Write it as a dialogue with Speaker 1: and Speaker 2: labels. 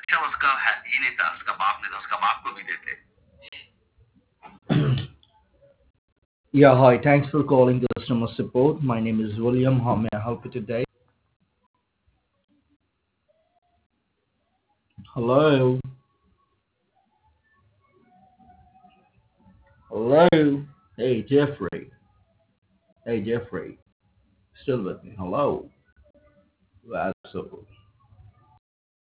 Speaker 1: क्या उसका ही नहीं था, उसका बाप नहीं था, उसका बाप को भी देते। Yeah, hi. Thanks for calling customer support. My name is William. How may I help you today? Hello. Hello. Hey, Jeffrey. Hey, Jeffrey. Still with me. Hello. Absolutely.